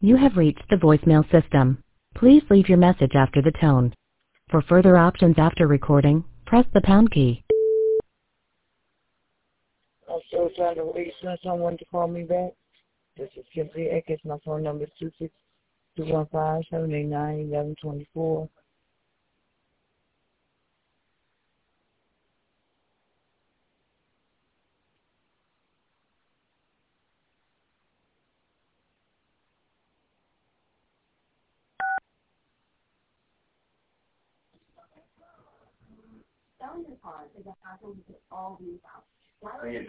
You have reached the voicemail system. Please leave your message after the tone. For further options after recording, press the pound key. I'm still trying to wait for someone to call me back. This is Kimberly Eckes. My phone number is 26215-789-1124. Selling your car is a hassle you could all leave out.